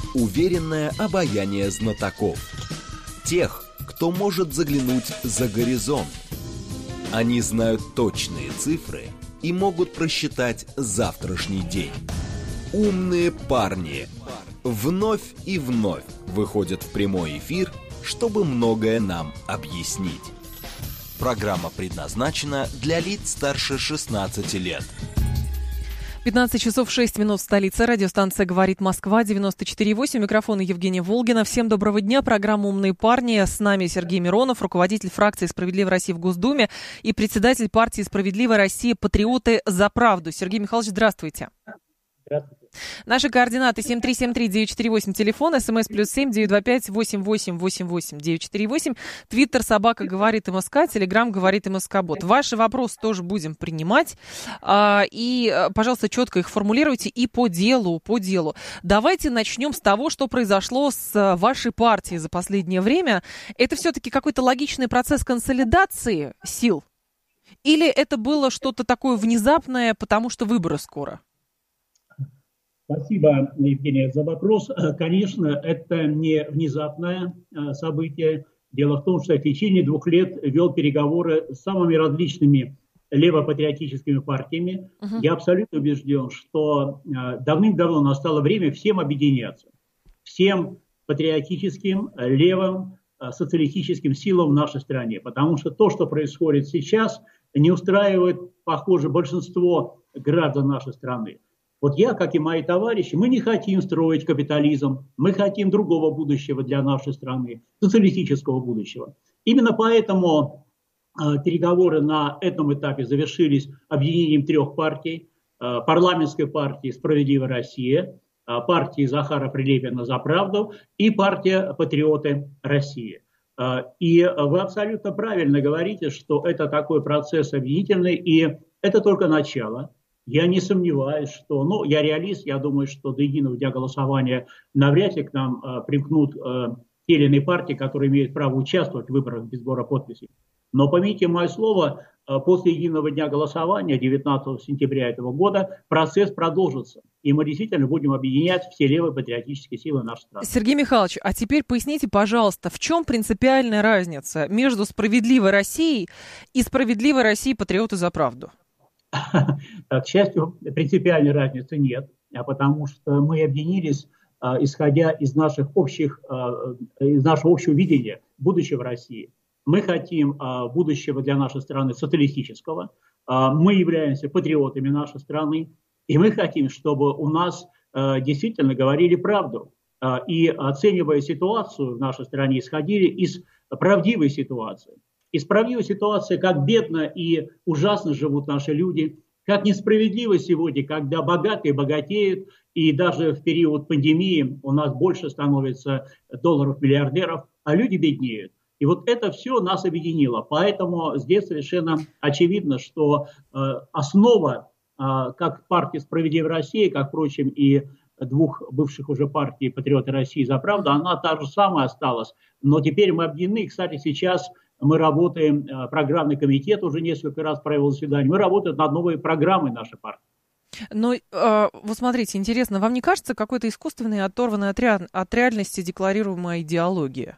Уверенное обаяние знатоков. Тех, кто может заглянуть за горизонт. Они знают точные цифры и могут просчитать завтрашний день. Умные парни вновь и вновь выходят в прямой эфир, чтобы многое нам объяснить. Программа предназначена для лиц старше 16 лет. 15 часов 6 минут в столице. Радиостанция «Говорит Москва», 94,8. Микрофон Евгения Волгина. Всем доброго дня. Программа «Умные парни». С нами Сергей Миронов, руководитель фракции «Справедливая Россия» в Госдуме и председатель партии «Справедливая Россия. Патриоты за правду». Сергей Михайлович, здравствуйте. Здравствуйте. Наши координаты 7373-948, телефон, смс +7 925 88 88 948, твиттер собака говорит МСК, телеграм говорит МСК-бот. Ваши вопросы тоже будем принимать. И, пожалуйста, четко их формулируйте и по делу. Давайте начнем с того, что произошло с вашей партией за последнее время. Это все-таки какой-то логичный процесс консолидации сил? Или это было что-то такое внезапное, потому что выборы скоро? Спасибо, Евгения, за вопрос. Конечно, это не внезапное событие. Дело в том, что я в течение 2 лет вел переговоры с самыми различными левопатриотическими партиями. Я абсолютно убежден, что давным-давно настало время всем объединяться. Всем патриотическим, левым, социалистическим силам в нашей стране. Потому что то, что происходит сейчас, не устраивает, похоже, большинство граждан нашей страны. Вот я, как и мои товарищи, мы не хотим строить капитализм, мы хотим другого будущего для нашей страны, социалистического будущего. Именно поэтому переговоры на этом этапе завершились объединением 3 партий: парламентской партии «Справедливая Россия», партии Захара Прилепина «За правду» и партия «Патриоты России». И вы абсолютно правильно говорите, что это такой процесс объединительный, и это только начало. Я не сомневаюсь, что, я реалист, я думаю, что до единого дня голосования навряд ли к нам примкнут те или иные партии, которые имеют право участвовать в выборах без сбора подписей. Но помяните мое слово, после единого дня голосования, 19 сентября этого года, процесс продолжится. И мы действительно будем объединять все левые патриотические силы нашей страны. Сергей Михайлович, а теперь поясните, пожалуйста, в чем принципиальная разница между «Справедливой Россией» и «Справедливой Россией. Патриоты за правду»? К счастью, принципиальной разницы нет, потому что мы объединились, исходя из нашего общего видения будущего России. Мы хотим будущего для нашей страны социалистического, мы являемся патриотами нашей страны, и мы хотим, чтобы у нас действительно говорили правду. И, оценивая ситуацию в нашей стране, исходили из правдивой ситуации. Из правдивой ситуации, как бедно и ужасно живут наши люди, как несправедливо сегодня, когда богатые богатеют, и даже в период пандемии у нас больше становится долларов-миллиардеров, а люди беднеют. И вот это все нас объединило. Поэтому здесь совершенно очевидно, что основа, как партии «Справедливая Россия», как, впрочем, и 2 бывших уже партий «Патриоты России за правду», она та же самая осталась. Но теперь мы объединены. Кстати, сейчас мы работаем, программный комитет уже несколько раз провел заседание, мы работаем над новой программой нашей партии. Но вот смотрите, интересно, вам не кажется какой-то искусственной, оторванной от реальности декларируемая идеология?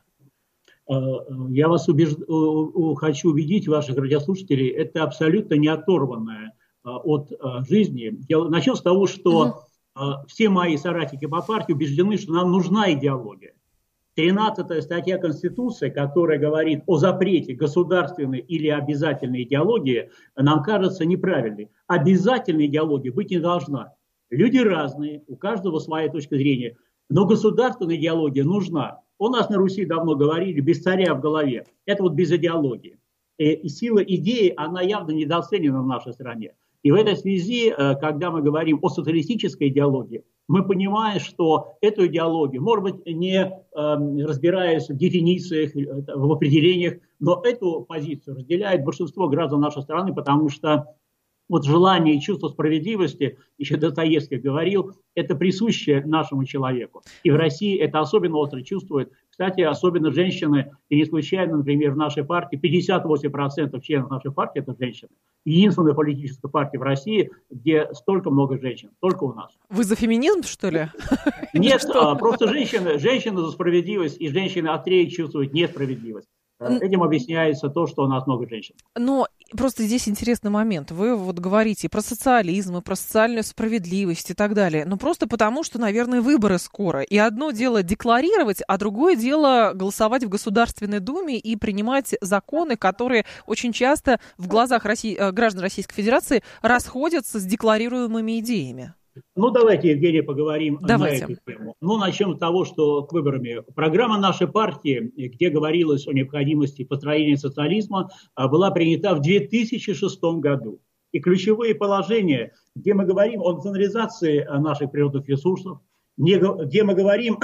Я вас хочу убедить, ваших радиослушателей, это абсолютно не оторванное от жизни. Начну с того, что все мои соратники по партии убеждены, что нам нужна идеология. 13-я статья Конституции, которая говорит о запрете государственной или обязательной идеологии, нам кажется неправильной. Обязательной идеологии быть не должна. Люди разные, у каждого своя точка зрения, но государственная идеология нужна. У нас на Руси давно говорили: без царя в голове. Это вот без идеологии. И сила идеи, она явно недооценена в нашей стране. И в этой связи, когда мы говорим о социалистической идеологии, мы понимаем, что эту идеологию, может быть, не разбираясь в дефинициях, в определениях, но эту позицию разделяет большинство граждан нашей страны, потому что вот желание и чувство справедливости, еще Достоевский говорил, это присуще нашему человеку. И в России это особенно остро чувствуют Кстати, особенно женщины, и не случайно, например, в нашей партии 58% членов нашей партии – это женщины. Единственная политическая партия в России, где столько много женщин, только у нас. Вы за феминизм, что ли? Нет, просто женщины за справедливость, и женщины острее чувствуют несправедливость. Этим объясняется то, что у нас много женщин. Но просто здесь интересный момент. Вы вот говорите про социализм, и про социальную справедливость и так далее. Но просто потому, что, наверное, выборы скоро. И одно дело декларировать, а другое дело голосовать в Государственной Думе и принимать законы, которые очень часто в глазах граждан Российской Федерации расходятся с декларируемыми идеями. Ну, давайте, Евгений, поговорим на эту тему. Ну, начнем с того, что к выборам. Программа нашей партии, где говорилось о необходимости построения социализма, была принята в 2006 году. И ключевые положения, где мы говорим о национализации наших природных ресурсов, где мы говорим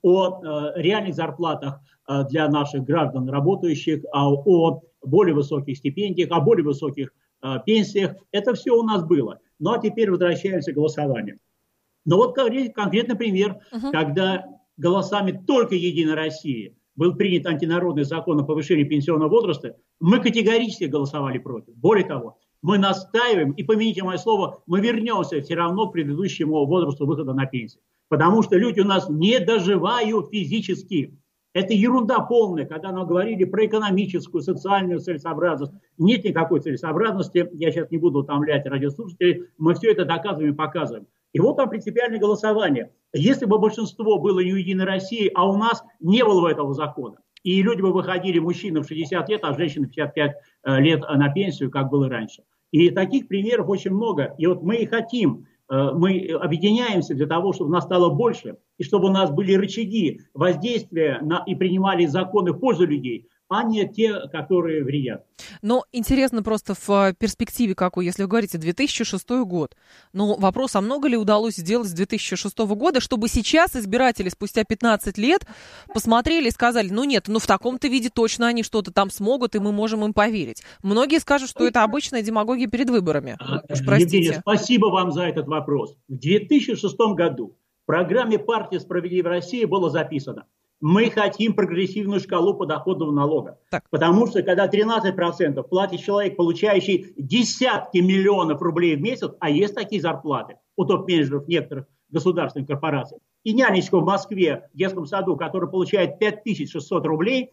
о реальных зарплатах для наших граждан работающих, о более высоких стипендиях, о более высоких пенсиях. Это все у нас было. Ну, а теперь возвращаемся к голосованию. Но вот конкретный пример, когда голосами только «Единой России» был принят антинародный закон о повышении пенсионного возраста, мы категорически голосовали против. Более того, мы настаиваем, и помяните мое слово, мы вернемся все равно к предыдущему возрасту выхода на пенсию. Потому что люди у нас не доживают физически. Это ерунда полная, когда нам говорили про экономическую, социальную целесообразность. Нет никакой целесообразности, я сейчас не буду утомлять радиослушателей, мы все это доказываем и показываем. И вот там принципиальное голосование. Если бы большинство было не у «Единой России», а у нас не было бы этого закона, и люди бы выходили, мужчины в 60 лет, а женщины в 55 лет на пенсию, как было раньше. И таких примеров очень много. И вот мы и хотим, мы объединяемся для того, чтобы нас стало больше, и чтобы у нас были рычаги воздействия и принимали законы в пользу людей, а не те, которые вредят. Но интересно просто в перспективе какой, если вы говорите 2006 год. Ну, вопрос, а много ли удалось сделать с 2006 года, чтобы сейчас избиратели спустя 15 лет посмотрели и сказали, ну нет, ну в таком-то виде точно они что-то там смогут, и мы можем им поверить. Многие скажут, что это обычная демагогия перед выборами. Уж простите. Евгения, спасибо вам за этот вопрос. В 2006 году в программе партии «Справедливая Россия» было записано: мы хотим прогрессивную шкалу подоходного налога. Так. Потому что когда 13% платит человек, получающий десятки миллионов рублей в месяц, а есть такие зарплаты у топ-менеджеров некоторых государственных корпораций, и нянечка в Москве в детском саду, которая получает 5600 рублей,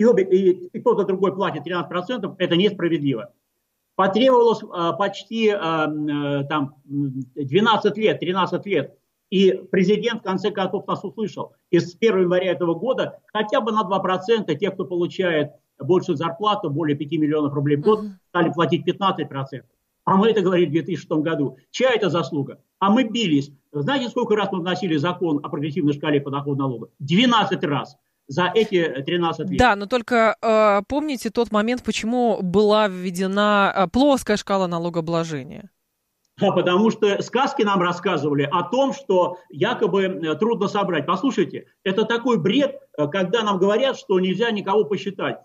и тот и другой платит 13%, это несправедливо. Потребовалось почти 12 лет, 13 лет. И президент, в конце концов, нас услышал. И с 1 января этого года хотя бы на 2% тех, кто получает большую зарплату, более 5 миллионов рублей в год, стали платить 15%. А мы это говорили в 2006 году. Чья это заслуга? А мы бились. Знаете, сколько раз мы вносили закон о прогрессивной шкале подоходного налога? 12 раз. За эти 13 лет. Да, но только помните тот момент, почему была введена плоская шкала налогообложения? Потому что сказки нам рассказывали о том, что якобы трудно собрать. Послушайте, это такой бред, когда нам говорят, что нельзя никого посчитать.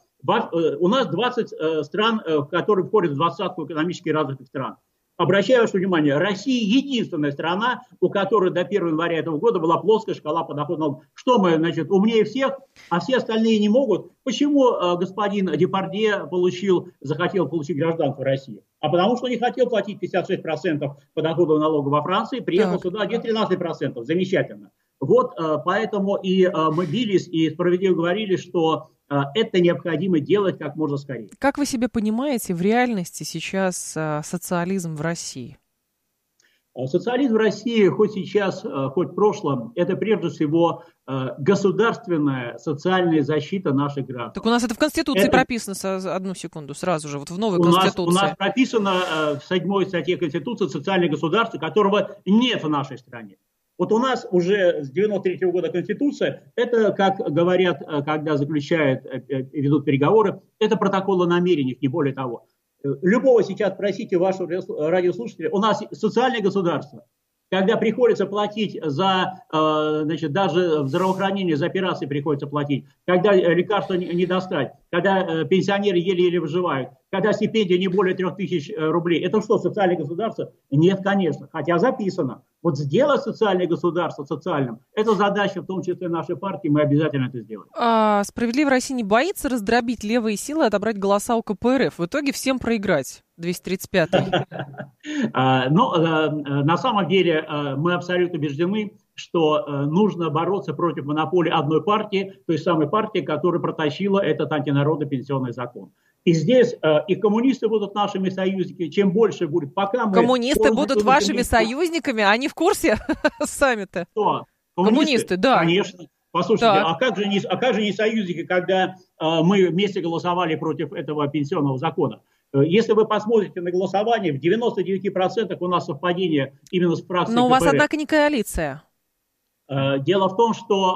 У нас 20 стран, которые входят в двадцатку экономически развитых стран. Обращаю ваше внимание, Россия единственная страна, у которой до 1 января этого года была плоская шкала подоходного налога. Что мы, значит, умнее всех, а все остальные не могут? Почему господин Депардье захотел получить гражданство России? А потому что не хотел платить 56% подоходного налога во Франции, приехал сюда, где 13%. Замечательно. Вот поэтому и мы бились и справедливо говорили, что это необходимо делать как можно скорее. Как вы себе понимаете в реальности сейчас социализм в России? Социализм в России, хоть сейчас, хоть в прошлом, это прежде всего государственная социальная защита наших граждан. Так у нас это в Конституции прописано, одну секунду, сразу же, вот в новой Конституции. У нас прописано в 7 статье Конституции социальное государство, которого нет в нашей стране. Вот у нас уже с 93 года Конституция, это, как говорят, когда заключают, ведут переговоры, это протокол о намерениях, не более того. Любого сейчас спросите вашего радиослушателя, у нас социальное государство, когда приходится платить за, значит, даже в здравоохранении за операции приходится платить, когда лекарства не достать, когда пенсионеры еле-еле выживают, когда стипендия не более 3000 рублей. Это что, социальное государство? Нет, конечно, хотя записано. Вот сделать социальное государство социальным, это задача, в том числе нашей партии, мы обязательно это сделаем. «Справедливая Россия» не боится раздробить левые силы и отобрать голоса у КПРФ? В итоге всем проиграть, 235-й. На самом деле мы абсолютно убеждены, что нужно бороться против монополии одной партии, той самой партии, которая протащила этот антинародный пенсионный закон. И здесь и коммунисты будут нашими союзниками, чем больше будет, пока мы... Коммунисты будут вашими союзниками? Они в курсе сами-то? Что? Коммунисты, да. Конечно. Послушайте, а как же не союзники, когда мы вместе голосовали против этого пенсионного закона? Если вы посмотрите на голосование, в 99% у нас совпадение именно с фракцией Но у вас, КПРФ. однако, не коалиция. Дело в том, что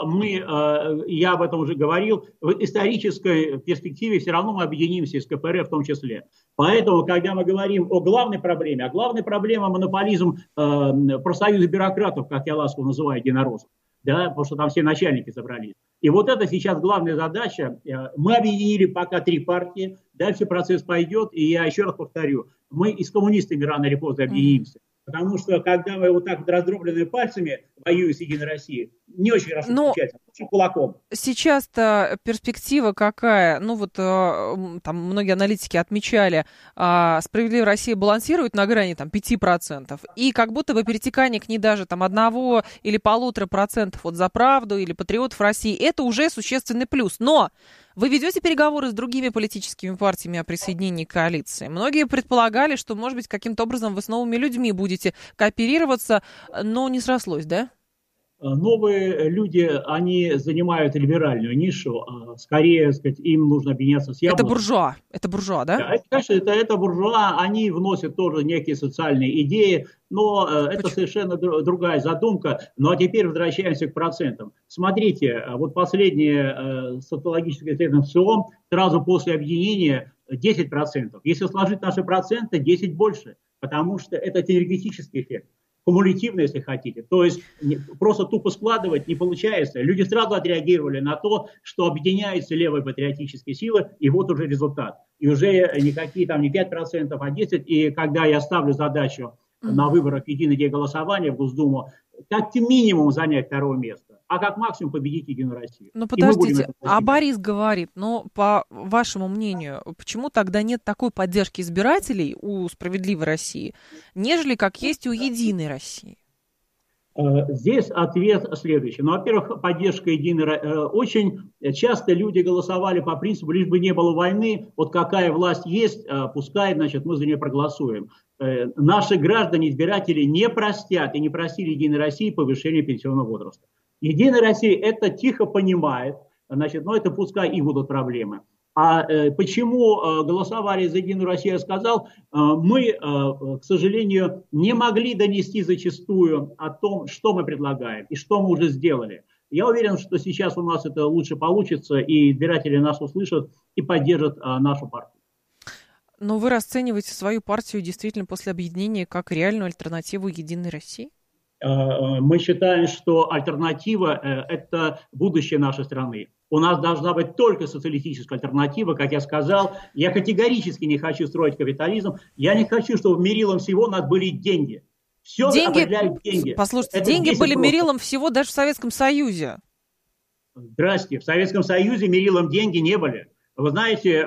я об этом уже говорил, в исторической перспективе все равно мы объединимся с КПРФ в том числе. Поэтому, когда мы говорим о главной проблеме, монополизм профсоюза бюрократов, как я ласково называю, единороссов, да, потому что там все начальники собрались. И вот это сейчас главная задача. Мы объединили пока 3 партии, дальше процесс пойдет, и я еще раз повторю, мы и с коммунистами рано или поздно объединимся. Потому что, когда мы вот так вот раздробленными пальцами воюем с Единой Россией, не очень хорошо получается, очень кулаком. Сейчас-то перспектива какая? Там многие аналитики отмечали, «Справедливая Россия» балансирует на грани 5%, и как будто бы перетекание к ней даже 1 или 1,5% вот «За правду» или «Патриотов России» это уже существенный плюс. Но вы ведете переговоры с другими политическими партиями о присоединении к коалиции. Многие предполагали, что, может быть, каким-то образом вы с новыми людьми будете кооперироваться, но не срослось, да? Новые люди, они занимают либеральную нишу, скорее, сказать, им нужно объединяться с Яблоком. Это буржуа, да? Да, конечно, это буржуа, они вносят тоже некие социальные идеи, но это совершенно другая задумка. Ну а теперь возвращаемся к процентам. Смотрите, вот последнее социологическое исследование СОМ сразу после объединения 10%. Если сложить наши проценты, 10 больше, потому что это энергетический эффект. Кумулятивно, если хотите. То есть просто тупо складывать не получается. Люди сразу отреагировали на то, что объединяются левые патриотические силы, и вот уже результат. И уже никакие не 5%, а 10%. И когда я ставлю задачу на выборах «Единый день голосования» в Госдуму, как минимум занять 2 место, а как максимум победить Единую Россию. Ну подождите, а Борис говорит, по вашему мнению, почему тогда нет такой поддержки избирателей у «Справедливой России», нежели как есть у «Единой России»? Здесь ответ следующий. Во-первых, поддержка Единой России. Очень часто люди голосовали по принципу, лишь бы не было войны, вот какая власть есть, пускай, мы за нее проголосуем. Наши граждане, избиратели не простят и не просили Единой России повышения пенсионного возраста. Единая Россия это тихо понимает, но это пускай и будут проблемы. А почему голосовали за Единую Россию, я сказал, мы, к сожалению, не могли донести зачастую о том, что мы предлагаем и что мы уже сделали. Я уверен, что сейчас у нас это лучше получится, и избиратели нас услышат и поддержат нашу партию. Но вы расцениваете свою партию действительно после объединения как реальную альтернативу Единой России? Мы считаем, что альтернатива – это будущее нашей страны. У нас должна быть только социалистическая альтернатива, как я сказал. Я категорически не хочу строить капитализм. Я не хочу, чтобы мерилом всего у нас были деньги. Все определяют деньги. Послушайте, это деньги были мерилом всего даже в Советском Союзе. Здрасте, в Советском Союзе мерилом деньги не были. Вы знаете,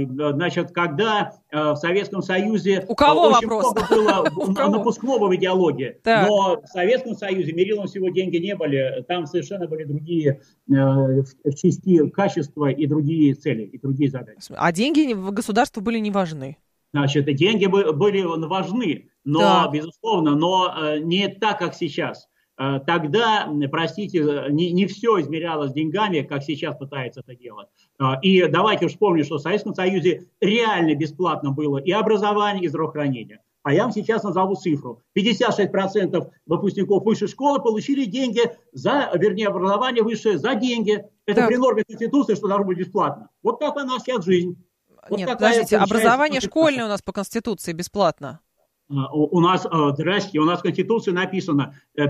когда в Советском Союзе у кого очень вопрос? много было напускного в идеологии, так. Но в Советском Союзе мерилом всего деньги не были, там совершенно были другие части качества и другие цели, и другие задачи. А деньги в государству были не важны? Деньги были важны, но, безусловно, но не так, как сейчас. Тогда, простите, не все измерялось деньгами, как сейчас пытается это делать. И давайте вспомним, что в Советском Союзе реально бесплатно было и образование, и здравоохранение. А я вам сейчас назову цифру. 56% выпускников высшей школы получили деньги образование высшее за деньги. Это при норме Конституции, что должно быть бесплатно. Вот так она сейчас жизнь. Нет, подождите, образование школьное у нас по Конституции бесплатно. У нас в Конституции написано,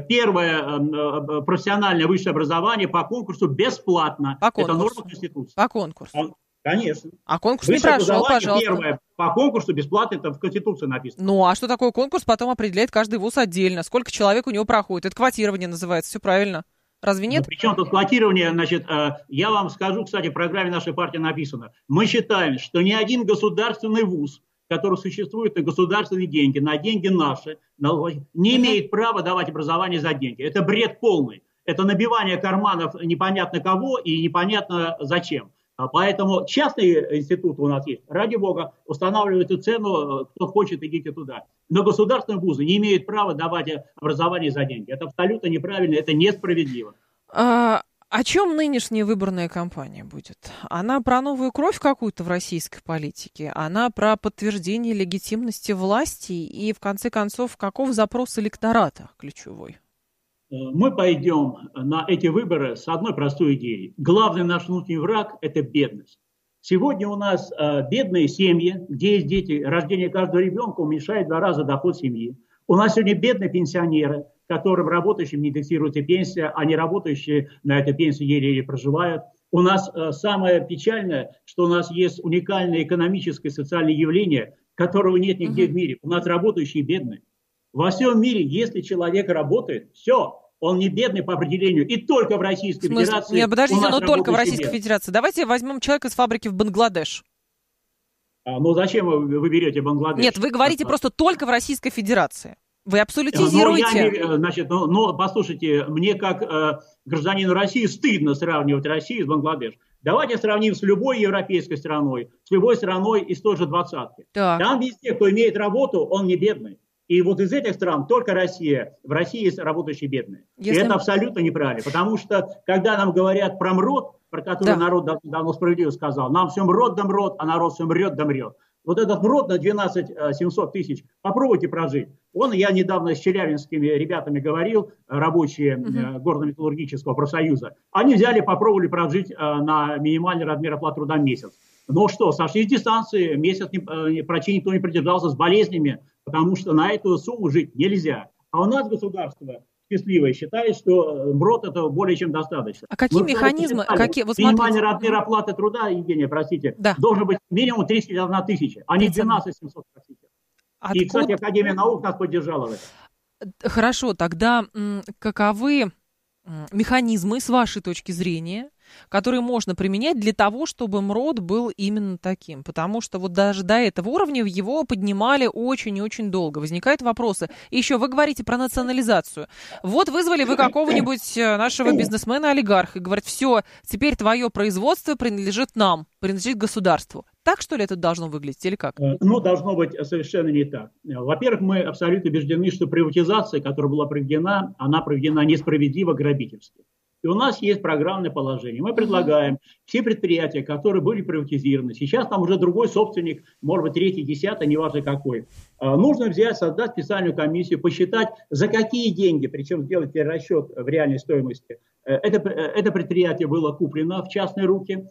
первое профессиональное высшее образование по конкурсу бесплатно. По конкурсу. Это норма Конституции. По конкурсу. Конечно. А конкурс не Высшее прошел, образование пожалуйста. первое. По конкурсу бесплатно, это в Конституции написано. Ну, а что такое конкурс, потом определяет каждый вуз отдельно. Сколько человек у него проходит. Это квотирование называется, все правильно. Разве нет? Причем тут квотирование, значит, я вам скажу, кстати, в программе нашей партии написано. Мы считаем, что ни один государственный вуз, который существует на государственные деньги, на деньги наши, не имеет права давать образование за деньги. Это бред полный. Это набивание карманов непонятно кого и непонятно зачем. Поэтому частные институты у нас есть, ради бога, устанавливайте цену, кто хочет, идите туда. Но государственные вузы не имеют права давать образование за деньги. Это абсолютно неправильно, это несправедливо. О чем нынешняя выборная кампания будет? Она про новую кровь какую-то в российской политике? Она про подтверждение легитимности власти? И, в конце концов, каков запрос электората ключевой? Мы пойдем на эти выборы с одной простой идеей. Главный наш внутренний враг – это бедность. Сегодня у нас бедные семьи, где есть дети, рождение каждого ребенка уменьшает в 2 раза доход семьи. У нас сегодня бедные пенсионеры, которым работающим не индексируется пенсия, а не работающие на этой пенсии еле-еле проживают. У нас самое печальное, что у нас есть уникальное экономическое и социальное явление, которого нет нигде в мире. У нас работающие бедные. Во всем мире, если человек работает, все, он не бедный по определению. И только в Российской Федерации. Нет, подождите, но только в Российской Федерации. Давайте возьмем человека из фабрики в Бангладеш. Ну зачем вы берете Бангладеш? Нет, вы говорите просто только в Российской Федерации. Вы абсолютизируете. Значит, послушайте, мне как гражданину России стыдно сравнивать Россию с Бангладеш. Давайте сравним с любой европейской страной, с любой страной из той же двадцатки. Там везде, кто имеет работу, он не бедный. И вот из этих стран только Россия. В России есть работающие бедные. И это абсолютно неправильно. Потому что, когда нам говорят про МРОД, про который народ давно справедливо сказал, нам все МРОД да МРОД, а народ все мрет да мрет. Вот этот МРОД на 12 700 тысяч, попробуйте прожить. Я недавно с челябинскими ребятами говорил, рабочие горно-металлургического профсоюза. Они взяли, попробовали прожить на минимальный размер оплаты труда в месяц. Но что, сошли с дистанции, месяц врачи никто не придержался с болезнями, потому что на эту сумму жить нельзя. А у нас государство счастливое считает, что МРОД это более чем достаточно. А какие механизмы? Минимальный размер оплаты труда, Евгения, простите, должен быть минимум 31 тысяча, а не 12 700, простите. И, кстати, Академия наук нас поддержала в этом. Хорошо, тогда каковы механизмы, с вашей точки зрения, которые можно применять для того, чтобы МРОД был именно таким? Потому что вот даже до этого уровня его поднимали очень и очень долго. Возникают вопросы. И еще вы говорите про национализацию. Вот вызвали вы какого-нибудь нашего бизнесмена-олигарха и говорят, все, теперь твое производство принадлежит нам, принадлежит государству. Так, что ли, это должно выглядеть или как? Должно быть совершенно не так. Во-первых, мы абсолютно убеждены, что приватизация, которая была проведена, она проведена несправедливо, грабительски. И у нас есть программное положение. Мы предлагаем все предприятия, которые были приватизированы, сейчас там уже другой собственник, может быть, 3-й, 10-й, неважно какой, нужно взять, создать специальную комиссию, посчитать, за какие деньги, причем сделать перерасчет в реальной стоимости. Это предприятие было куплено в частные руки,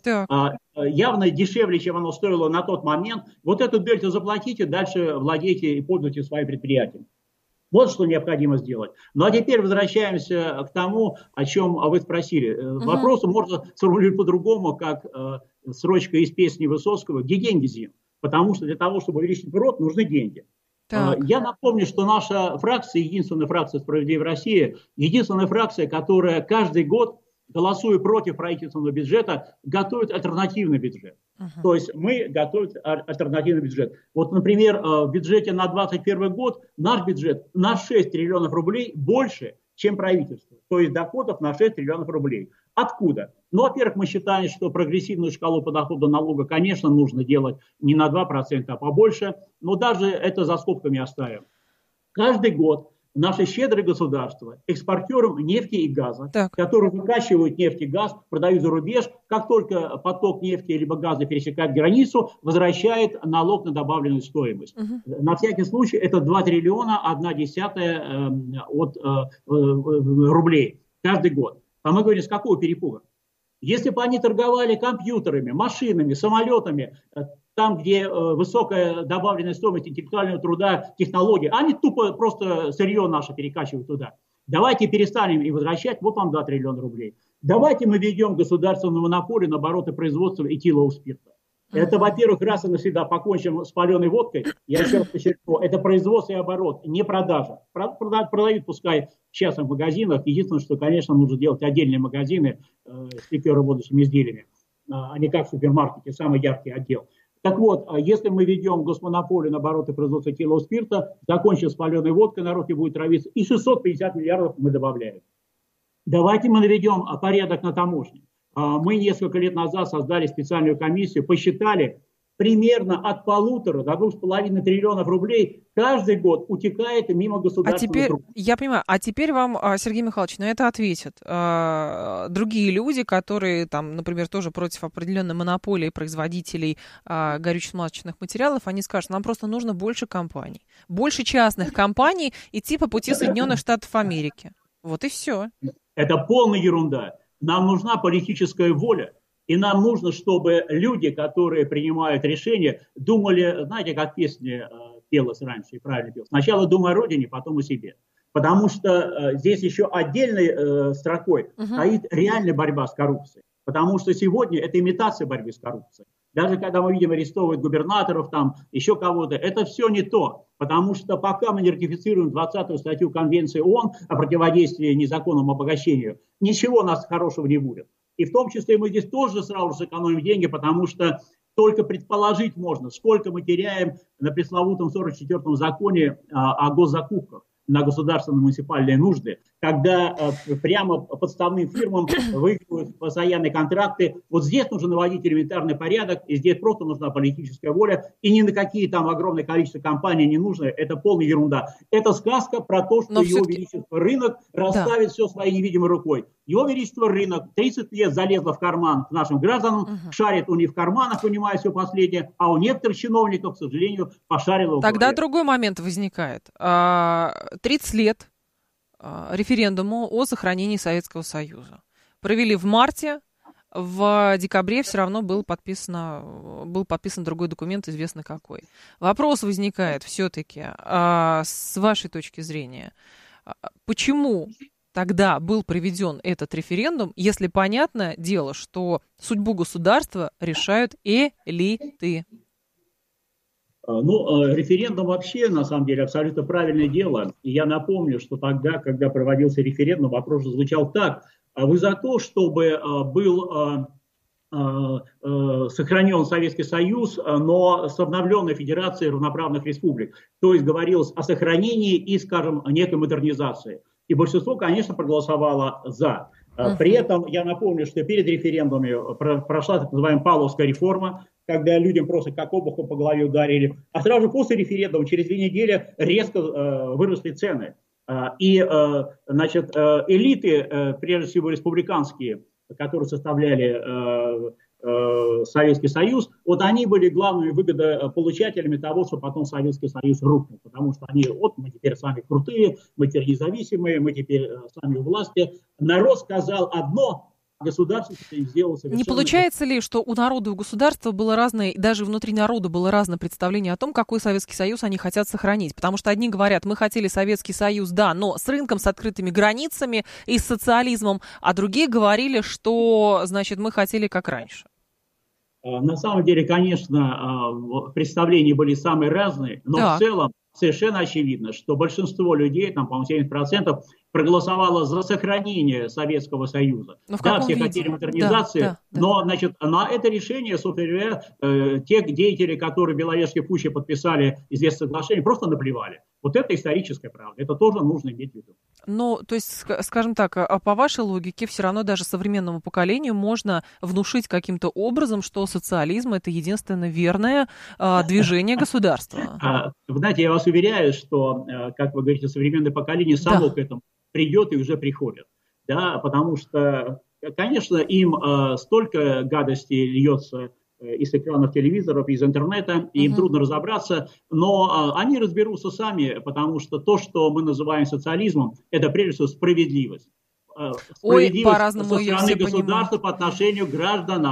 явно дешевле, чем оно стоило на тот момент. Вот эту дельту заплатите, дальше владейте и пользуйтесь своим предприятием. Вот что необходимо сделать. Ну а теперь возвращаемся к тому, о чем вы спросили. Вопрос можно сформулировать по-другому, как строчка из песни Высоцкого «Где деньги, Зин?». Потому что для того, чтобы увеличить МРОД, нужны деньги. Я напомню, что наша фракция, единственная фракция «Справедливая Россия», единственная фракция, которая каждый год, голосуя против правительственного бюджета, готовит альтернативный бюджет. То есть мы готовим альтернативный бюджет. Вот, например, в бюджете на 2021 год наш бюджет на 6 триллионов рублей больше, чем правительство. То есть доходов на 6 триллионов рублей. Откуда? Ну, во-первых, мы считаем, что прогрессивную шкалу подоходного налога, конечно, нужно делать не на 2%, а побольше. Но даже это за скобками оставим. Каждый год наше щедрое государство экспортерам нефти и газа, которые выкачивают нефть и газ, продают за рубеж, как только поток нефти либо газа пересекает границу, возвращает налог на добавленную стоимость. На всякий случай это 2 триллиона 1/10 от рублей каждый год. А мы говорим, с какого перепуга? Если бы они торговали компьютерами, машинами, самолетами, там, где высокая добавленная стоимость интеллектуального труда, технологий, они тупо просто сырье наше перекачивают туда. Давайте перестанем и возвращать, вот вам 2 триллиона рублей. Давайте мы введем государственную монополию на обороты производства этилового спирта. Это, во-первых, раз и навсегда покончим с паленой водкой. Я еще раз подчеркну, это производство и оборот, не продажа. Продают, пускай, в частных магазинах. Единственное, что, конечно, нужно делать отдельные магазины с ликероводочными изделиями, а не как в супермаркете, самый яркий отдел. Так вот, если мы ведем госмонополию на обороты производства этилового спирта, закончим с паленой водкой, народ не будет травиться, и 650 миллиардов мы добавляем. Давайте мы наведем порядок на таможне. Мы несколько лет назад создали специальную комиссию, посчитали, примерно от 1,5 до 2,5 триллионов рублей каждый год утекает мимо государственных рук. Я понимаю, а теперь вам, Сергей Михайлович, на это ответят другие люди, которые, там, например, тоже против определенной монополии производителей горюче-смазочных материалов, они скажут, нам просто нужно больше компаний, больше частных компаний идти по пути Соединенных Штатов Америки. Вот и все. Это полная ерунда. Нам нужна политическая воля, и нам нужно, чтобы люди, которые принимают решения, думали, знаете, как песня пелась раньше, и правильно пелась. Сначала думай о родине, потом о себе. Потому что здесь еще отдельной строкой стоит реальная борьба с коррупцией. Потому что сегодня это имитация борьбы с коррупцией. Даже когда мы видим арестовывать губернаторов, там, еще кого-то, это все не то. Потому что пока мы не ратифицируем 20-ю статью Конвенции ООН о противодействии незаконному обогащению, ничего у нас хорошего не будет. И в том числе мы здесь тоже сразу же сэкономим деньги, потому что только предположить можно, сколько мы теряем на пресловутом 44-м законе о госзакупках на государственные муниципальные нужды, когда прямо подставным фирмам выигрывают постоянные контракты. Вот здесь нужно наводить элементарный порядок, и здесь просто нужна политическая воля, и ни на какие там огромное количество компаний не нужно, это полная ерунда. Это сказка про то, что Его Величество рынок расставит все своей невидимой рукой. Его Величество рынок 30 лет залезло в карман к нашим гражданам, шарит у них в карманах, понимая все последнее, а у некоторых чиновников, к сожалению, пошарило. Тогда другой момент возникает. 30 лет референдуму о сохранении Советского Союза. Провели в марте, в декабре все равно был подписан другой документ, известно какой. Вопрос возникает все-таки, с вашей точки зрения, почему тогда был проведен этот референдум, если понятное дело, что судьбу государства решают элиты? Референдум вообще, на самом деле, абсолютно правильное дело. И я напомню, что тогда, когда проводился референдум, вопрос звучал так. Вы за то, чтобы был сохранен Советский Союз, но с обновленной Федерацией равноправных республик. То есть говорилось о сохранении и, скажем, некой модернизации. И большинство, конечно, проголосовало за. При этом я напомню, что перед референдумом прошла так называемая Павловская реформа, когда людям просто как обухом по голове ударили. А сразу после референдума, через 2 недели, резко выросли цены. И, элиты, прежде всего республиканские, которые составляли Советский Союз, вот они были главными выгодополучателями того, что потом Советский Союз рухнул. Потому что они, мы теперь с вами крутые, мы теперь независимые, мы теперь с вами у власти. Народ сказал одно, государство сделало совершенно... Не получается ли, что у народа и у государства было разное, даже внутри народа было разное представление о том, какой Советский Союз они хотят сохранить? Потому что одни говорят, мы хотели Советский Союз, да, но с рынком, с открытыми границами и с социализмом, а другие говорили, что, значит, мы хотели как раньше. На самом деле, конечно, представления были самые разные, но в целом совершенно очевидно, что большинство людей, там, по-моему, 70%, проголосовало за сохранение Советского Союза. Да, все хотели модернизации, но, значит, на это решение, собственно говоря, те деятели, которые в Беловежской пуще подписали известное соглашение, просто наплевали. Вот это историческая правда, это тоже нужно иметь в виду. Ну, то есть, скажем так, по вашей логике, все равно даже современному поколению можно внушить каким-то образом, что социализм — это единственно верное движение государства. Вы знаете, я вас уверяю, что, как вы говорите, современное поколение само к этому придет и уже приходит. Да, потому что, конечно, им столько гадостей льется из экранов телевизоров, из интернета, и им трудно разобраться, но они разберутся сами, потому что то, что мы называем социализмом, это прежде всего справедливость. Справедливость со стороны государства по отношению к гражданам.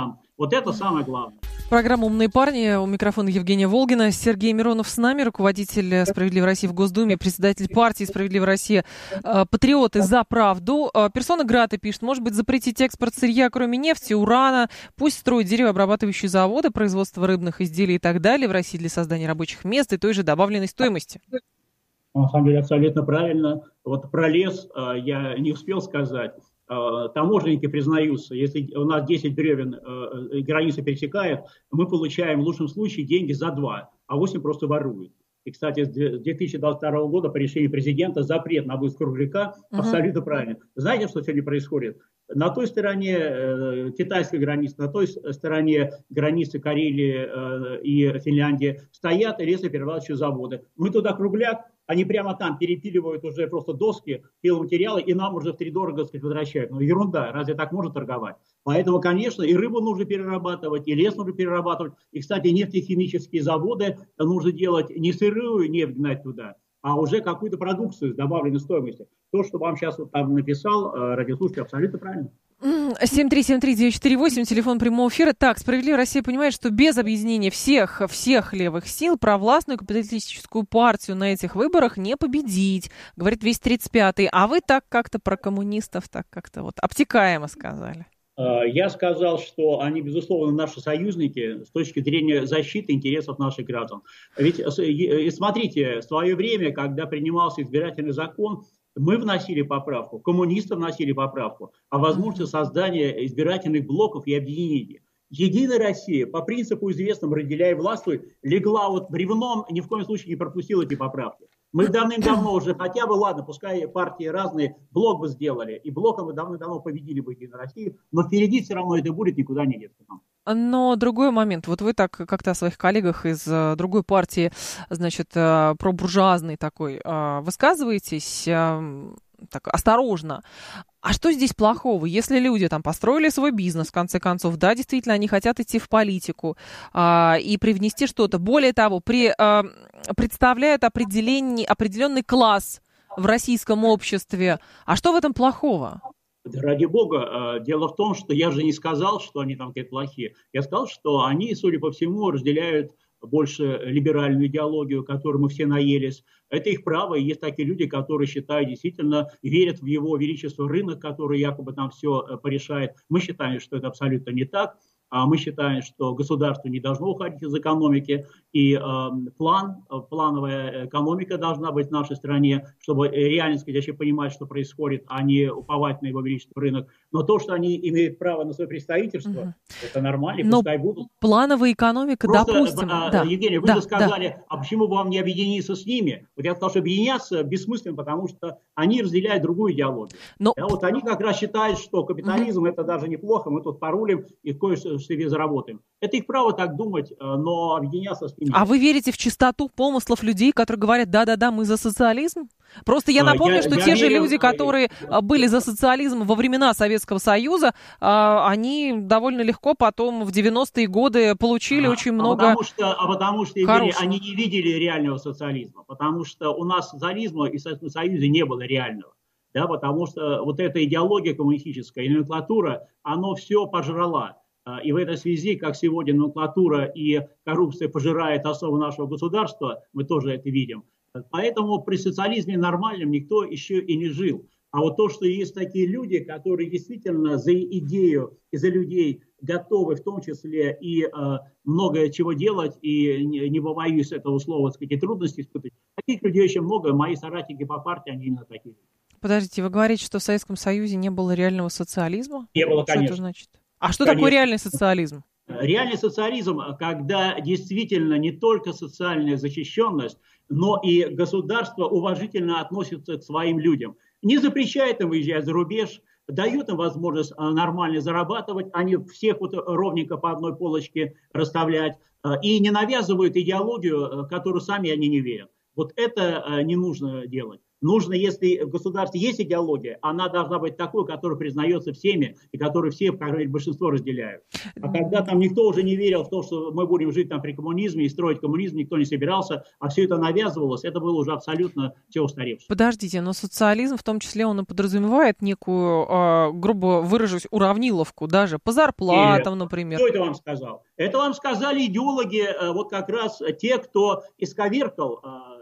Вот это самое главное. Программа «Умные парни». У микрофона Евгения Волгина. Сергей Миронов с нами, руководитель «Справедливой России» в Госдуме, председатель партии «Справедливая Россия», патриоты за правду. Персона Грата пишет: может быть, запретить экспорт сырья, кроме нефти, урана, пусть строят деревообрабатывающие заводы, производство рыбных изделий и так далее в России для создания рабочих мест и той же добавленной стоимости. На самом деле абсолютно правильно. Вот про лес я не успел сказать. Таможенники признаются, если у нас 10 бревен границы пересекают, мы получаем в лучшем случае деньги за 2, а 8 просто воруют. И, кстати, с 2022 года по решению президента запрет на вывоз кругляка абсолютно правильно. Знаете, что сегодня происходит? На той стороне китайской границы, на той стороне границы Карелии и Финляндии стоят лесоперерабатывающие заводы. Мы туда кругляк, они прямо там перепиливают уже просто доски, пиломатериалы, и нам уже втридорого, сказать, возвращают. Ну, ерунда, разве так можно торговать? Поэтому, конечно, и рыбу нужно перерабатывать, и лес нужно перерабатывать. И, кстати, нефтехимические заводы нужно делать не сырую нефть гнать туда, а уже какую-то продукцию с добавленной стоимостью. То, что вам сейчас вот там написал радиослушатель, абсолютно правильно. 7373948, телефон прямого эфира. Так, «Справедливая Россия» понимает, что без объединения всех левых сил провластную капиталистическую партию на этих выборах не победить, говорит 235-й. А вы так как-то про коммунистов так как-то вот обтекаемо сказали. Я сказал, что они, безусловно, наши союзники с точки зрения защиты интересов наших граждан. Ведь, смотрите, в свое время, когда принимался избирательный закон, мы вносили поправку, коммунисты вносили поправку о возможности создания избирательных блоков и объединений. Единая Россия, по принципу известному «разделяй властвуй», легла вот бревном, ни в коем случае не пропустила эти поправки. Мы давным-давно уже, хотя бы, ладно, пускай партии разные, блок бы сделали, и блоком мы давно победили бы Единую Россию, но впереди все равно это будет, никуда не деться. Но другой момент. Вот вы так как-то о своих коллегах из другой партии, значит, пробуржуазной такой, высказываетесь так осторожно. А что здесь плохого? Если люди там построили свой бизнес, в конце концов, да, действительно, они хотят идти в политику и привнести что-то. Более того, представляют определенный класс в российском обществе. А что в этом плохого? Ради бога, дело в том, что я же не сказал, что они там какие-то плохие. Я сказал, что они, судя по всему, разделяют больше либеральную идеологию, которой мы все наелись. Это их право, и есть такие люди, которые считают, действительно верят в его величество рынок, который якобы там все порешает. Мы считаем, что это абсолютно не так. Мы считаем, что государство не должно уходить из экономики, и плановая экономика должна быть в нашей стране, чтобы реально, сказать, вообще понимать, что происходит, а не уповать на его величество рынок. Но то, что они имеют право на свое представительство, это нормально, пускай будут. Плановая экономика, просто, допустим... Евгений, вы сказали, а почему бы вам не объединиться с ними? Вот я сказал, что объединяться бессмысленно, потому что они разделяют другую идеологию. Вот они как раз считают, что капитализм это даже неплохо, мы тут порулим и кое-что себе заработаем. Это их право так думать, но объединяться с ними. А вы верите в чистоту помыслов людей, которые говорят, да-да-да, мы за социализм? Просто я напомню, что те же люди, которые были за социализм во времена Советского Союза, они довольно легко потом в 90-е годы получили очень много потому что Евгений, они не видели реального социализма, потому что у нас социализма и в Советском Союзе не было реального. Да, потому что вот эта идеология коммунистическая, номенклатура, она все пожрала. И в этой связи, как сегодня номенклатура и коррупция пожирает основу нашего государства, мы тоже это видим. Поэтому при социализме нормальном никто еще и не жил. А вот то, что есть такие люди, которые действительно за идею и за людей готовы в том числе и много чего делать, и не побоюсь этого слова, так сказать, трудности испытать, таких людей очень много. Мои соратники по партии, они именно такие. Подождите, вы говорите, что в Советском Союзе не было реального социализма? Не было, конечно. Что это значит? А что такое реальный социализм? Реальный социализм, когда действительно не только социальная защищенность, но и государство уважительно относится к своим людям. Не запрещает им выезжать за рубеж, дает им возможность нормально зарабатывать, а не всех вот ровненько по одной полочке расставлять, и не навязывают идеологию, в которую сами они не верят. Вот это не нужно делать. Нужно, если в государстве есть идеология, она должна быть такой, которая признается всеми и которую все, как говорит, большинство разделяют. А когда там никто уже не верил в то, что мы будем жить там при коммунизме и строить коммунизм, никто не собирался, а все это навязывалось, это было уже абсолютно все устаревшее. Подождите, но социализм в том числе он и подразумевает некую, грубо выражусь, уравниловку даже по зарплатам, например. Кто это вам сказал? Это вам сказали идеологи, вот как раз те, кто исковеркал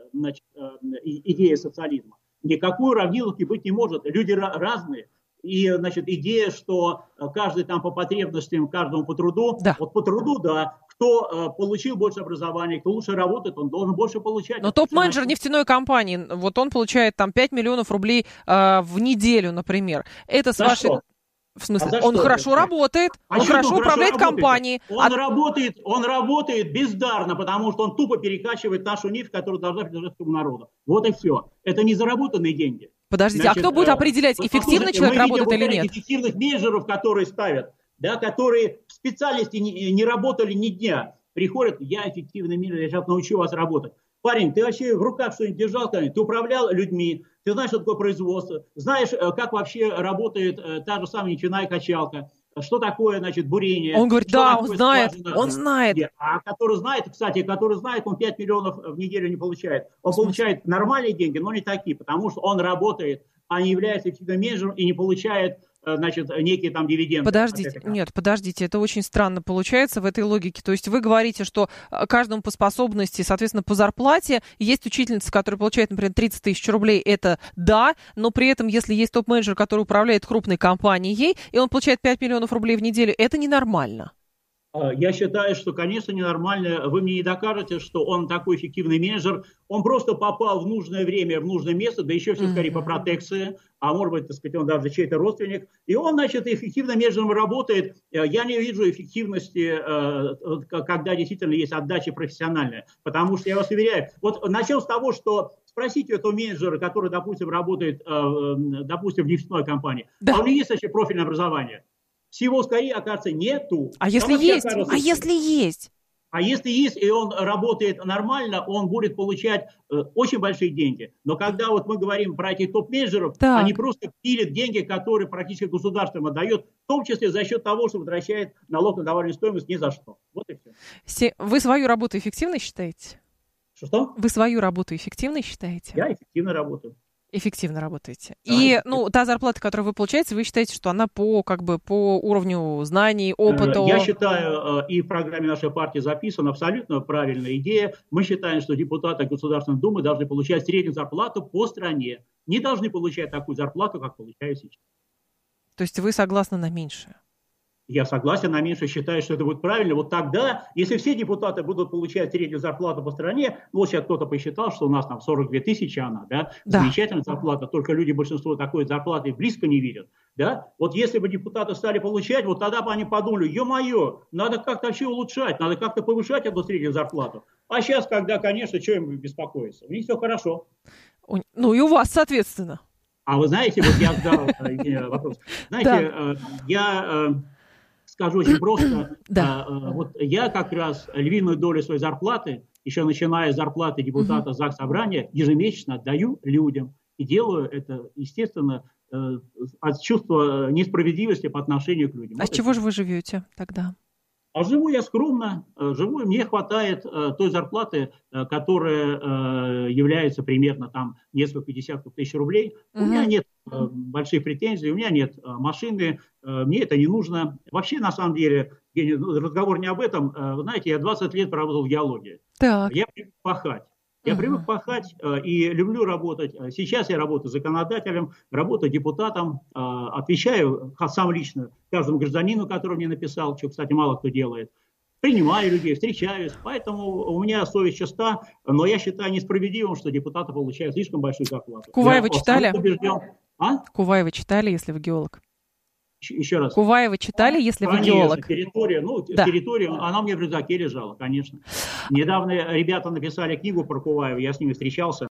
идеи социализма. Никакой уравниловки быть не может. Люди разные. И, идея, что каждый там по потребностям, каждому по труду. Да. Вот по труду, да. Кто получил больше образования, кто лучше работает, он должен больше получать. Но топ-менеджер нефтяной компании, вот он получает там 5 миллионов рублей в неделю, например. Это с вашей... Что? В смысле, он хорошо работает, он хорошо управляет компанией. Он работает бездарно, потому что он тупо перекачивает нашу нефть, которая должна принадлежать всему народу. Вот и все. Это не заработанные деньги. Подождите, а кто будет определять, эффективно человек работает или нет? Эффективных менеджеров, которые ставят, да, которые в специальности не работали ни дня, приходят, я эффективный менеджер, я сейчас научу вас работать. Парень, ты вообще в руках что-нибудь держал, ты управлял людьми, ты знаешь, что такое производство, знаешь, как вообще работает та же самая нефтяная качалка, что такое, бурение. Он говорит, да, он знает, он знает. А который знает, он 5 миллионов в неделю не получает. Он получает нормальные деньги, но не такие, потому что он работает, а не является эффективным менеджером и не получает некие там дивиденды. Подождите, это очень странно получается в этой логике. То есть вы говорите, что каждому по способности, соответственно, по зарплате, есть учительница, которая получает, например, 30 тысяч рублей, это да, но при этом, если есть топ-менеджер, который управляет крупной компанией, и он получает 5 миллионов рублей в неделю, это ненормально. Я считаю, что, конечно, ненормально. Вы мне не докажете, что он такой эффективный менеджер. Он просто попал в нужное время, в нужное место, да еще все скорее по протекции, а может быть, так сказать, он даже чей-то родственник. И он, эффективно менеджером работает. Я не вижу эффективности, когда действительно есть отдача профессиональная. Потому что, я вас уверяю, вот начнем с того, что спросите этого менеджера, который, допустим, работает, в нефтяной компании, да. А у него есть вообще профильное образование? Всего скорее, окажется, нету. А если есть? А если есть, и он работает нормально, он будет получать очень большие деньги. Но когда вот мы говорим про этих топ-менеджеров, они просто пилят деньги, которые практически государство им отдает, в том числе за счет того, что возвращает налог на добавленную стоимость ни за что. Вот и все. Вы свою работу эффективно считаете? Что? Вы свою работу эффективно считаете? Я эффективно работаю. Эффективно работаете. И, та зарплата, которую вы получаете, вы считаете, что она по уровню знаний, опыта? Я считаю, и в программе нашей партии записана абсолютно правильная идея. Мы считаем, что депутаты Государственной Думы должны получать среднюю зарплату по стране. Не должны получать такую зарплату, как получают сейчас. То есть вы согласны на меньшее? Я согласен, на меньше считаю, что это будет правильно. Вот тогда, если все депутаты будут получать среднюю зарплату по стране, вот сейчас кто-то посчитал, что у нас там 42 тысячи она, да, замечательная зарплата, только люди, большинство такой зарплаты близко не видят, да. Вот если бы депутаты стали получать, вот тогда бы они подумали, ё-моё, надо как-то вообще улучшать, надо как-то повышать эту среднюю зарплату. А сейчас, когда, конечно, что им беспокоиться? У них все хорошо. Ну и у вас, соответственно. А вы знаете, вот я задал вопрос. Знаете, я... Скажу очень просто, вот я как раз львиную долю своей зарплаты, еще начиная с зарплаты депутата ЗАГС Собрания, ежемесячно отдаю людям. И делаю это, естественно, от чувства несправедливости по отношению к людям. А с чего же вы живете тогда? А живу я скромно, мне хватает той зарплаты, которая является примерно там несколько десятков тысяч рублей. У меня нет больших претензий, у меня нет машины, мне это не нужно. Вообще, на самом деле, разговор не об этом. Вы знаете, я 20 лет проработал в геологии. Так. Я привык пахать. Я привык пахать и люблю работать. Сейчас я работаю законодателем, работаю депутатом, отвечаю сам лично каждому гражданину, который мне написал, что, кстати, мало кто делает. Принимаю людей, встречаюсь, поэтому у меня совесть чиста, но я считаю несправедливым, что депутаты получают слишком большую зарплату. Куваева читали? Куваева читали, если вы геолог? Еще раз. Куваева читали, если вы геолог? Территория, она мне в рюкзаке лежала, конечно. Недавно ребята написали книгу про Куваева, я с ними встречался.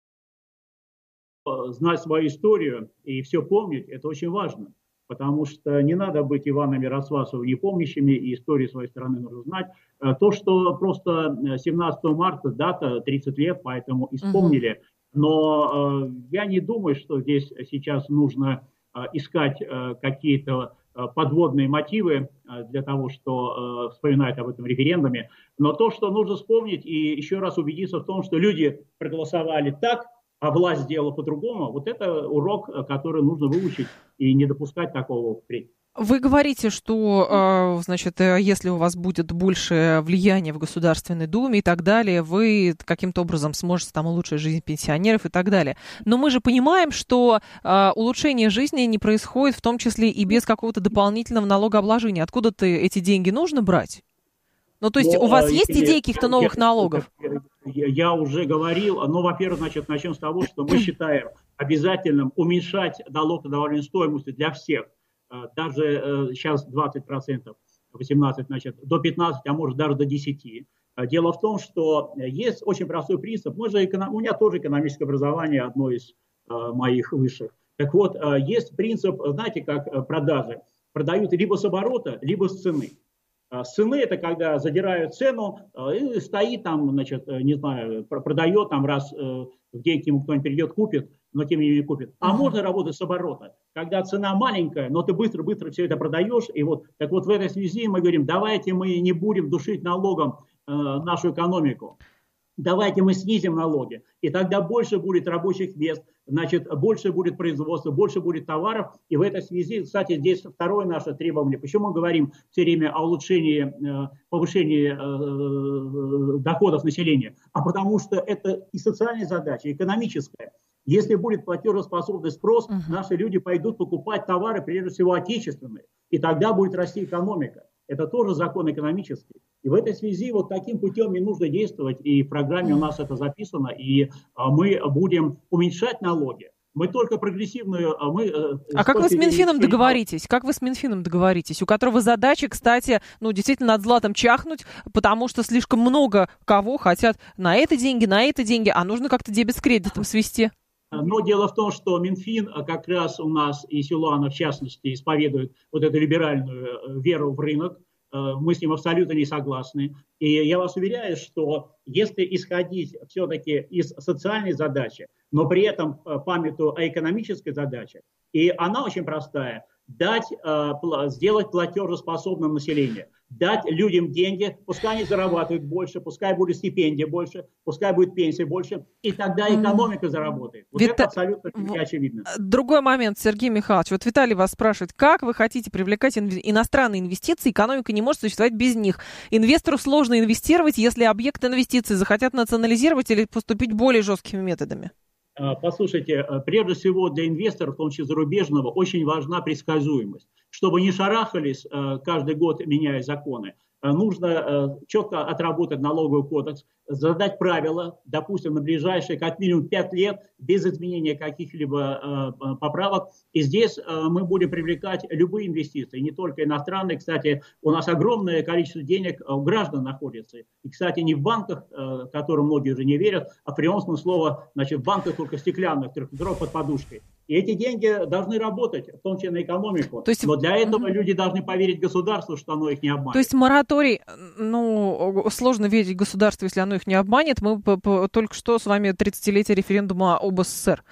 Знать свою историю и все помнить, это очень важно. Потому что не надо быть Иванами Рассвасовыми непомнящими, и историю своей страны нужно знать. То, что просто 17 марта дата 30 лет, поэтому исполнили, Но я не думаю, что здесь сейчас нужно искать какие-то подводные мотивы для того, что вспоминают об этом референдуме. Но то, что нужно вспомнить и еще раз убедиться в том, что люди проголосовали так, а власть сделала по-другому, вот это урок, который нужно выучить и не допускать такого впредь. Вы говорите, что, значит, если у вас будет больше влияния в Государственной Думе и так далее, вы каким-то образом сможете там улучшить жизнь пенсионеров и так далее. Но мы же понимаем, что улучшение жизни не происходит в том числе и без какого-то дополнительного налогообложения. Откуда-то эти деньги нужно брать? Ну, то есть у вас есть идеи каких-то новых налогов? Я уже говорил, но, во-первых, значит, начнем с того, что мы считаем обязательным уменьшать налог на добавленную стоимость для всех. Даже сейчас 20%, 18%, значит, до 15%, а может даже до 10%. Дело в том, что есть очень простой принцип. У меня тоже экономическое образование, одно из моих высших. Так вот, есть принцип, знаете, как продажи. Продают либо с оборота, либо с цены. С цены это когда задирают цену и стоит там, значит, не знаю, продает там раз в день к нему кто-нибудь придет, купит, но тем не менее купит. А можно работать с оборота, когда цена маленькая, но ты быстро-быстро все это продаешь. И вот, так вот в этой связи мы говорим, давайте мы не будем душить налогом нашу экономику. Давайте мы снизим налоги, и тогда больше будет рабочих мест, значит, больше будет производства, больше будет товаров. И в этой связи, кстати, здесь второе наше требование. Почему мы говорим все время о улучшении, повышении доходов населения? А потому что это и социальная задача, и экономическая. Если будет платежеспособный спрос, наши люди пойдут покупать товары, прежде всего отечественные, и тогда будет расти экономика. Это тоже закон экономический. И в этой связи вот таким путем и нужно действовать. И в программе у нас это записано. И мы будем уменьшать налоги. Мы только прогрессивную... А как вы с Минфином договоритесь? Как вы с Минфином договоритесь? У которого задача, кстати, действительно над златом чахнуть, потому что слишком много кого хотят на это деньги, а нужно как-то дебет с кредитом свести. Но дело в том, что Минфин как раз у нас, и Силуанов в частности, исповедует вот эту либеральную веру в рынок. Мы с ним абсолютно не согласны. И я вас уверяю, что если исходить все-таки из социальной задачи, но при этом памятуя о экономической задаче, и она очень простая, сделать платежеспособным население, дать людям деньги, пускай они зарабатывают больше, пускай будет стипендия больше, пускай будет пенсия больше, и тогда экономика заработает. Вот это абсолютно очевидно. Другой момент, Сергей Михайлович. Вот Виталий вас спрашивает, как вы хотите привлекать иностранные инвестиции? Экономика не может существовать без них. Инвестору сложно инвестировать, если объект инвестиций захотят национализировать или поступить более жесткими методами. Послушайте, прежде всего для инвесторов, в том числе зарубежного, очень важна предсказуемость. Чтобы не шарахались каждый год, меняя законы, нужно четко отработать налоговый кодекс, задать правила, допустим, на ближайшие как минимум 5 лет, без изменения каких-либо поправок. И здесь мы будем привлекать любые инвестиции, не только иностранные. Кстати, у нас огромное количество денег у граждан находится. И, кстати, не в банках, которым многие уже не верят, а в прямом смысле слова, значит, в банках только стеклянных, трехметровых под подушкой. И эти деньги должны работать, в том числе на экономику. То есть... Но для этого люди должны поверить государству, что оно их не обманет. То есть мораторий, сложно верить государству, если оно их не обманет. Мы только что с вами 30-летие референдума об СССР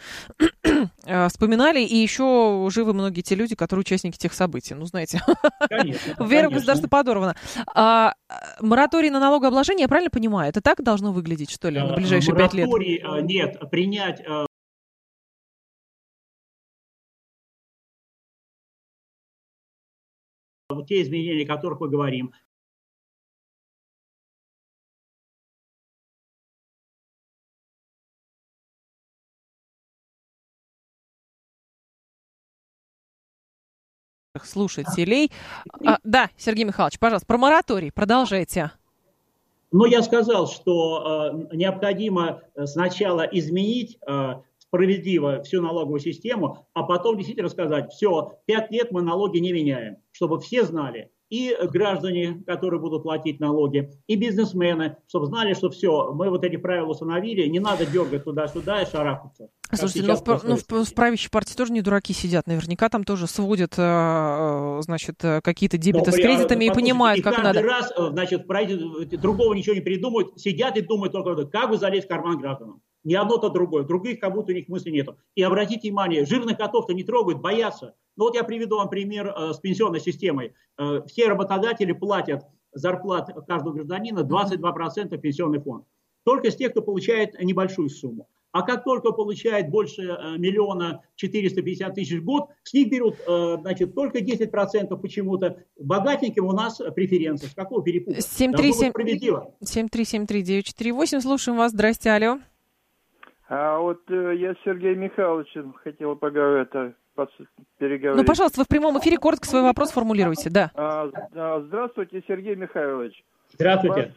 вспоминали, и еще живы многие те люди, которые участники тех событий. Знаете, вера в государство подорвана. Мораторий на налогообложение, я правильно понимаю, это так должно выглядеть, что ли, на ближайшие 5 лет? Мораторий нет, принять... Вот те изменения, о которых мы говорим. Слушателей. Да, Сергей Михайлович, пожалуйста, про мораторий продолжайте. Я сказал, что необходимо сначала изменить справедливо всю налоговую систему, а потом действительно сказать, все, 5 лет мы налоги не меняем, чтобы все знали, и граждане, которые будут платить налоги, и бизнесмены, чтобы знали, что все, мы вот эти правила установили, не надо дергать туда-сюда и шарахаться. Слушайте, в правящей партии тоже не дураки сидят, наверняка там тоже сводят, значит, какие-то дебеты с кредитами и понимают, как надо. Каждый раз, значит, другого ничего не придумают, сидят и думают только, как бы залезть в карман гражданам. Ни одно, то другое. Других как будто у них мысли нету. И обратите внимание, жирных котов-то не трогают, боятся. Ну вот я приведу вам пример с пенсионной системой. Все работодатели платят зарплат каждого гражданина 22% пенсионный фонд. Только с тех, кто получает небольшую сумму. А как только получает больше 1 450 000 в год, с них берут, значит, только 10% почему-то. Богатеньким у нас преференция. С какого перепуга? 7373948. Слушаем вас. Здрасте, алло. А вот я с Сергеем Михайловичем хотел поговорить. Ну, пожалуйста, вы в прямом эфире коротко свой вопрос формулируйте. Да. Здравствуйте, Сергей Михайлович. Здравствуйте.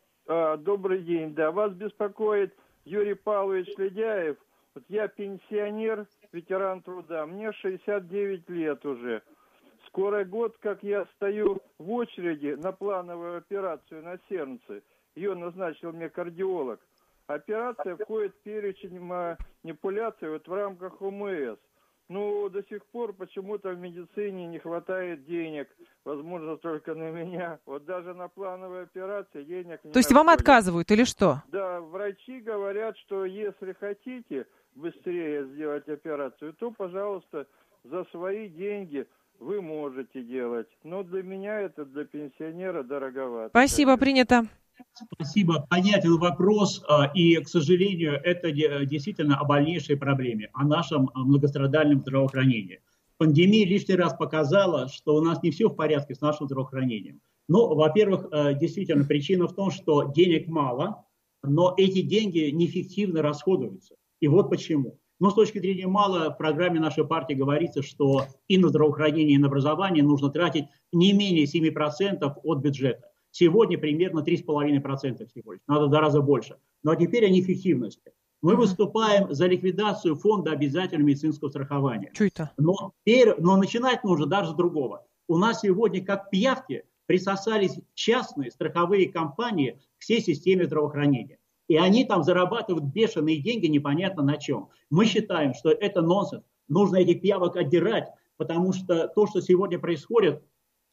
Добрый день. Да, вас беспокоит Юрий Павлович Ледяев. Вот я пенсионер, ветеран труда. Мне 69 лет уже. Скоро год, как я стою в очереди на плановую операцию на сердце. Ее назначил мне кардиолог. Операция входит в перечень манипуляций вот в рамках ОМС. Ну, до сих пор почему-то в медицине не хватает денег. Возможно, только на меня. Вот даже на плановой операции денег не. То есть вам отказывают или что? Да, врачи говорят, что если хотите быстрее сделать операцию, то, пожалуйста, за свои деньги вы можете делать. Но для меня это, для пенсионера, дороговато. Спасибо, принято. Спасибо. Понятен вопрос, и, к сожалению, это действительно о больнейшей проблеме, о нашем многострадальном здравоохранении. Пандемия лишний раз показала, что у нас не все в порядке с нашим здравоохранением. Ну, во-первых, действительно, причина в том, что денег мало, но эти деньги неэффективно расходуются. И вот почему. Но с точки зрения мало, в программе нашей партии говорится, что и на здравоохранение, и на образование нужно тратить не менее 7% от бюджета. Сегодня примерно 3,5% всего лишь. Надо в 2 раза больше. Но теперь о неэффективности. Мы выступаем за ликвидацию фонда обязательного медицинского страхования. Что это? Но начинать нужно даже с другого. У нас сегодня, как пиявки, присосались частные страховые компании к всей системе здравоохранения. И они там зарабатывают бешеные деньги непонятно на чем. Мы считаем, что это нонсенс. Нужно этих пиявок отдирать, потому что то, что сегодня происходит,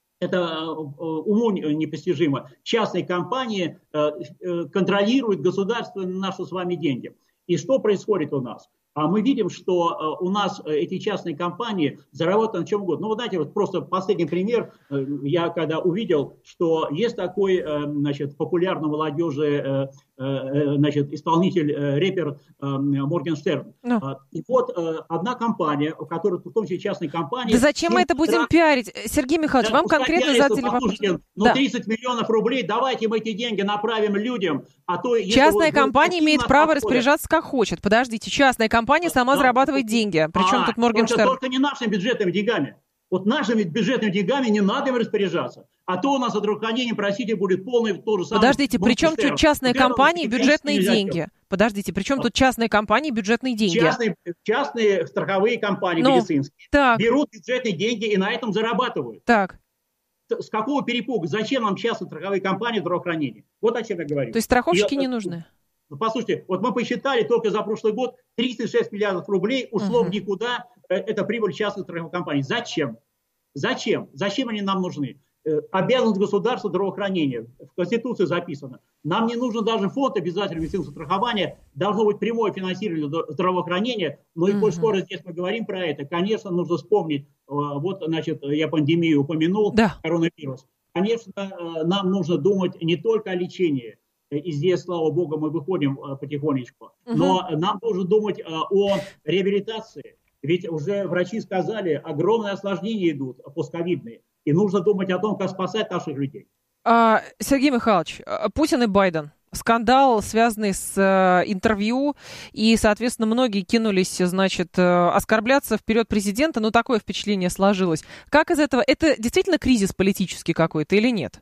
это уму непостижимо. Частные компании контролируют государственные наши с вами деньги. И что происходит у нас? А мы видим, что у нас эти частные компании зарабатывают на чем угодно. Ну, вы знаете, вот просто последний пример. Я когда увидел, что есть такой, значит, популярный молодежи, значит, исполнитель, рэпер Моргенштерн. И вот одна компания, которая в том числе частная компания... Да зачем мы это будем пиарить? Сергей Михайлович, вам конкретно задали вопрос. Ну, 30 миллионов рублей, давайте мы эти деньги направим людям. А то, частная компания имеет право распоряжаться как хочет. Подождите, частная компания сама зарабатывает деньги. Причем тут Моргенштерн? Только не нашими бюджетными деньгами. Вот нашими бюджетными деньгами не надо им распоряжаться. А то у нас от здравоохранения, простите, будет полный то же самое. Подождите, при чем тут частные компании и бюджетные деньги? Подождите, при чем тут частные компании и бюджетные деньги? Частные страховые компании медицинские берут бюджетные деньги и на этом зарабатывают. Так. С какого перепуга? Зачем нам частные страховые компании здравоохранения? Вот о чем я говорю. То есть страховщики не нужны? Послушайте, вот мы посчитали, только за прошлый год 36 миллиардов рублей ушло в никуда, это прибыль частных страховых компаний. Зачем? Зачем? Зачем они нам нужны? Обязанность государства здравоохранения. В Конституции записано. Нам не нужен даже фонд обязательного медицинского страхования. Должно быть прямое финансирование здравоохранения. Но и коль скоро здесь мы говорим про это, конечно, нужно вспомнить. Вот, значит, я пандемию упомянул, коронавирус. Конечно, нам нужно думать не только о лечении. И здесь, слава богу, мы выходим потихонечку. Но нам нужно думать о реабилитации. Ведь уже врачи сказали, огромные осложнения идут, постковидные. И нужно думать о том, как спасать наших людей. Сергей Михайлович, Путин и Байден. Скандал, связанный с интервью, и, соответственно, многие кинулись, значит, оскорбляться вперед президента, но такое впечатление сложилось. Как из этого? Это действительно кризис политический какой-то или нет?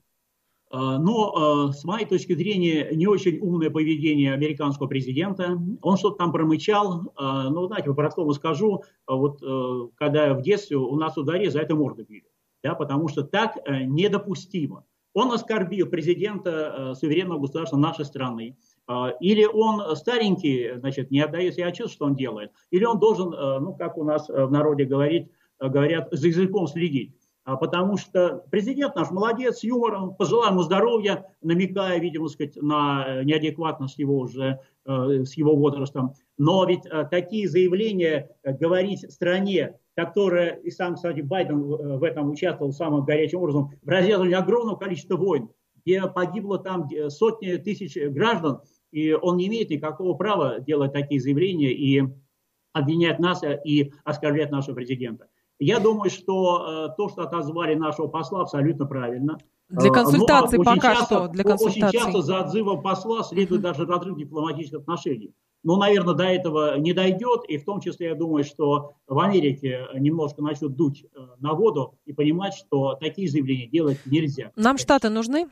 Но, с моей точки зрения, не очень умное поведение американского президента. Он что-то там промычал. Ну, знаете, по-простому скажу, вот когда в детстве у нас во дворе за это морды били. Да, потому что так недопустимо. Он оскорбил президента суверенного государства нашей страны. Или он старенький, значит, не отдает себе отчет, что он делает. Или он должен, ну, как у нас в народе говорят, за языком следить. Потому что президент наш молодец, с юмором, пожелаем ему здоровья, намекая, видимо, сказать, на неадекватность его уже с его возрастом. Но ведь такие заявления говорить стране, которая, и сам, кстати, Байден в этом участвовал самым горячим образом, в развязывании огромного количества войн, где погибло там сотни тысяч граждан, и он не имеет никакого права делать такие заявления и обвинять нас и оскорблять нашего президента. Я думаю, что то, что отозвали нашего посла, абсолютно правильно. Для консультаций пока что. Для консультаций. Очень часто за отзывом посла следует даже разрыв дипломатических отношений. Но, наверное, до этого не дойдет. И в том числе, я думаю, что в Америке немножко начнут дуть на воду и понимать, что такие заявления делать нельзя. Нам Штаты нужны?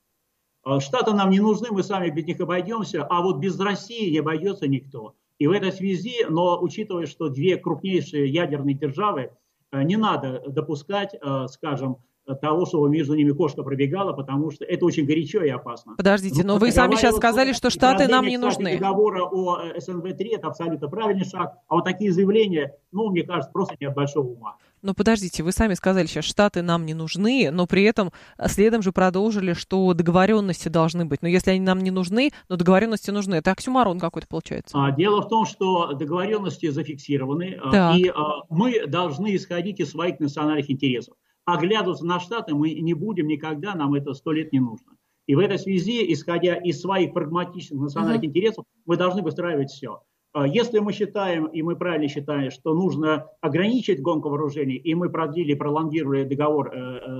Штаты нам не нужны, мы сами без них обойдемся. А вот без России не обойдется никто. И в этой связи, но учитывая, что две крупнейшие ядерные державы, не надо допускать, скажем, того, что между ними кошка пробегала, потому что это очень горячо и опасно. Подождите, но вы сами сейчас сказали, что Штаты нам не нужны. Договора о СНВ-3 это абсолютно правильный шаг, а вот такие заявления, мне кажется, просто не от большого ума. Но подождите, вы сами сказали сейчас, Штаты нам не нужны, но при этом следом же продолжили, что договоренности должны быть. Но если они нам не нужны, но договоренности нужны, это оксюморон какой-то получается. Дело в том, что договоренности зафиксированы, и мы должны исходить из своих национальных интересов. Оглядываться на Штаты мы не будем никогда, нам это 100 лет не нужно. И в этой связи, исходя из своих прагматичных национальных интересов, мы должны выстраивать все. Если мы считаем, и мы правильно считаем, что нужно ограничить гонку вооружений, и мы продлили, пролонгировали договор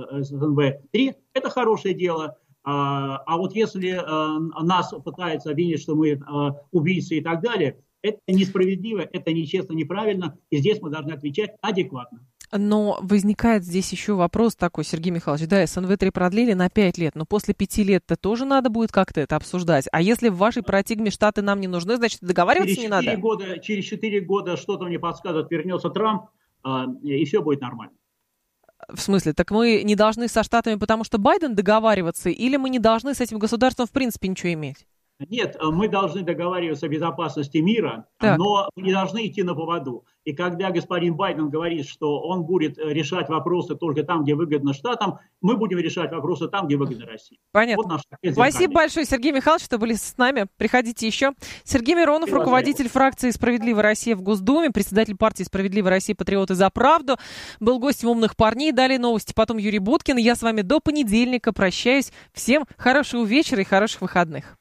СНВ-3, это хорошее дело. А вот если нас пытаются обвинить, что мы убийцы и так далее, это несправедливо, это нечестно, неправильно, и здесь мы должны отвечать адекватно. Но возникает здесь еще вопрос такой, Сергей Михайлович, да, СНВ-3 продлили на 5 лет, но после 5 лет-то тоже надо будет как-то это обсуждать. А если в вашей парадигме Штаты нам не нужны, значит, договариваться не надо? Через 4 года что-то мне подсказывает, вернется Трамп, и все будет нормально. В смысле, так мы не должны со Штатами, потому что Байден договариваться, или мы не должны с этим государством в принципе ничего иметь? Нет, мы должны договариваться о безопасности мира, но мы не должны идти на поводу. И когда господин Байден говорит, что он будет решать вопросы только там, где выгодно Штатам, мы будем решать вопросы там, где выгодно России. Понятно. Вот спасибо большое, Сергей Михайлович, что были с нами. Приходите еще. Сергей Миронов, руководитель фракции «Справедливая Россия» в Госдуме, председатель партии «Справедливая Россия. Патриоты за правду», был гостем «Умных парней». Далее новости, потом Юрий Буткин. Я с вами до понедельника прощаюсь. Всем хорошего вечера и хороших выходных.